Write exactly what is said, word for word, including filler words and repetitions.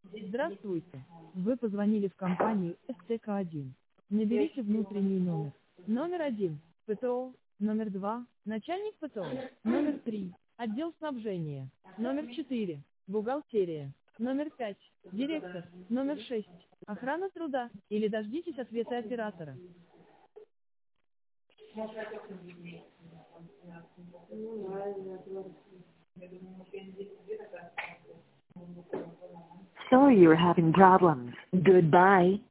Здравствуйте. Вы позвонили в компанию эс тэ ка один. Наберите внутренний номер. Номер один. пэ тэ о. Номер два. Начальник пэ тэ о. Номер три. Отдел снабжения. Номер четыре. Бухгалтерия. Номер пять. Директор. Номер шесть. Охрана труда. Или дождитесь ответа оператора. Sorry you're having problems. Goodbye.